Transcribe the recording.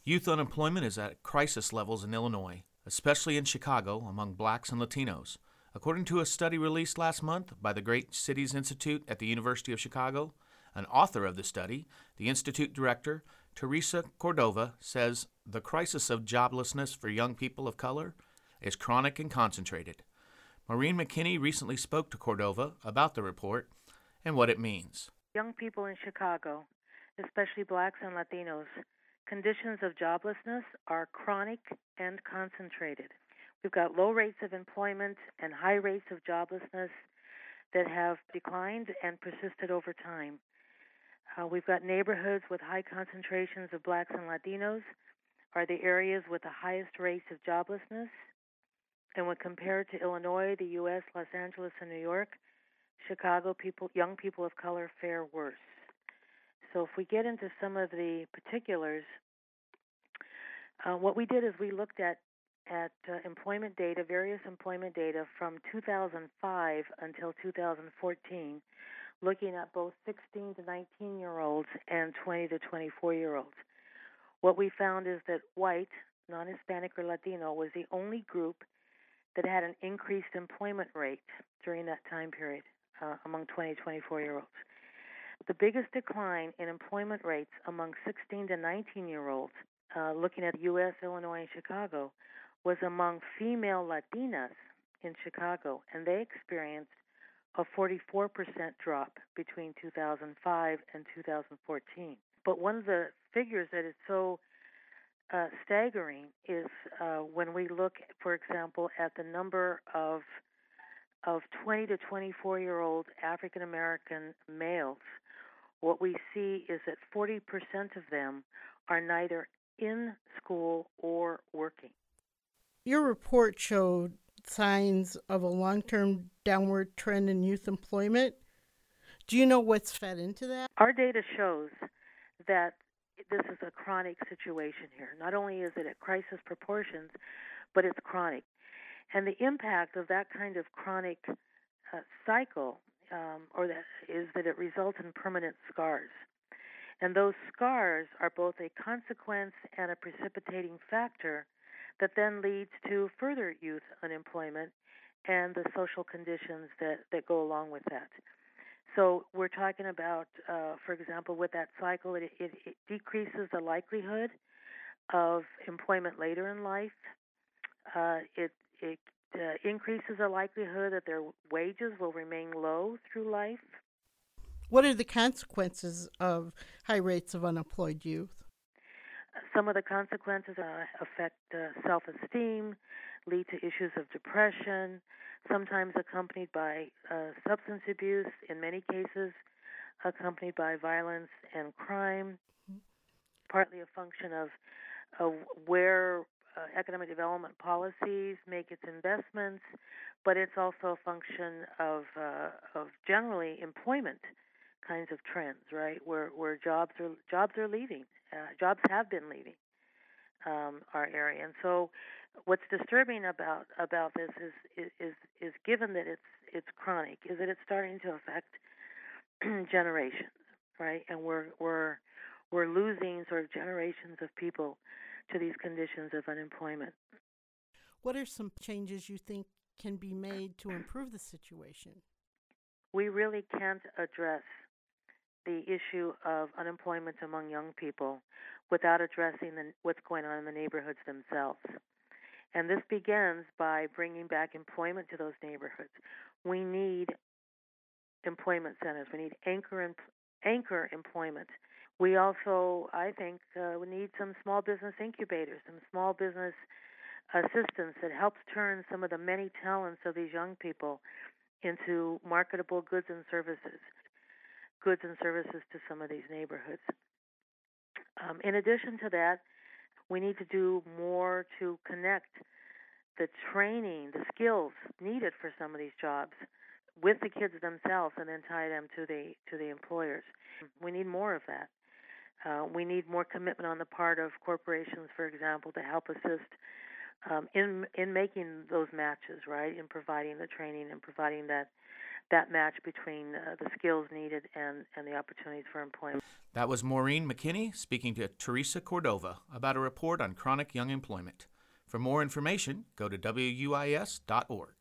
Youth unemployment is at crisis levels in Illinois, especially in Chicago among blacks and Latinos. According to a study released last month by the Great Cities Institute at the University of Chicago, an author of the study, the Institute director, Teresa Cordova, says the crisis of joblessness for young people of color is chronic and concentrated. Maureen McKinney recently spoke to Cordova about the report and what it means. Young people in Chicago, especially blacks and Latinos, conditions of joblessness are chronic and concentrated. We've got low rates of employment and high rates of joblessness that have declined and persisted over time. We've got neighborhoods with high concentrations of blacks and Latinos are the areas with the highest rates of joblessness. And when compared to Illinois, the U.S., Los Angeles, and New York, Chicago young people of color fare worse. So if we get into some of the particulars, what we did is we looked at employment data, various employment data from 2005 until 2014, looking at both 16 to 19-year-olds and 20 to 24-year-olds. What we found is that white, non-Hispanic or Latino, was the only group that had an increased employment rate during that time period among 20 to 24-year-olds. The biggest decline in employment rates among 16 to 19-year-olds, looking at U.S., Illinois, and Chicago, was among female Latinas in Chicago, and they experienced a 44% drop between 2005 and 2014. But one of the figures that is so staggering is when we look, for example, at the number of 20 to 24-year-old African American males. What we see is that 40% of them are neither in school or working. Your report showed signs of a long-term downward trend in youth employment. Do you know what's fed into that? Our data shows that this is a chronic situation here. Not only is it at crisis proportions, but it's chronic. And the impact of that kind of chronic cycle that it results in permanent scars. And those scars are both a consequence and a precipitating factor that then leads to further youth unemployment and the social conditions that go along with that. So we're talking about, for example, with that cycle, it decreases the likelihood of employment later in life. It increases the likelihood that their wages will remain low through life. What are the consequences of high rates of unemployed youth? Some of the consequences affect self-esteem, lead to issues of depression, sometimes accompanied by substance abuse, in many cases accompanied by violence and crime, partly a function of where economic development policies make its investments, but it's also a function of generally employment kinds of trends, right? Where jobs are leaving, jobs have been leaving our area, and so what's disturbing about this is given that it's chronic, is that it's starting to affect generations, right? And we're losing sort of generations of people to these conditions of unemployment. What are some changes you think can be made to improve the situation? We really can't address the issue of unemployment among young people without addressing what's going on in the neighborhoods themselves. And this begins by bringing back employment to those neighborhoods. We need employment centers. We need anchor employment. We also, I think, we need some small business incubators, some small business assistance that helps turn some of the many talents of these young people into marketable goods and services to some of these neighborhoods. In addition to that, we need to do more to connect the training, the skills needed for some of these jobs with the kids themselves and then tie them to the employers. We need more of that. We need more commitment on the part of corporations, for example, to help assist in making those matches, right, in providing the training and providing that that match between the skills needed and the opportunities for employment. That was Maureen McKinney speaking to Teresa Cordova about a report on chronic young employment. For more information, go to WUIS.org.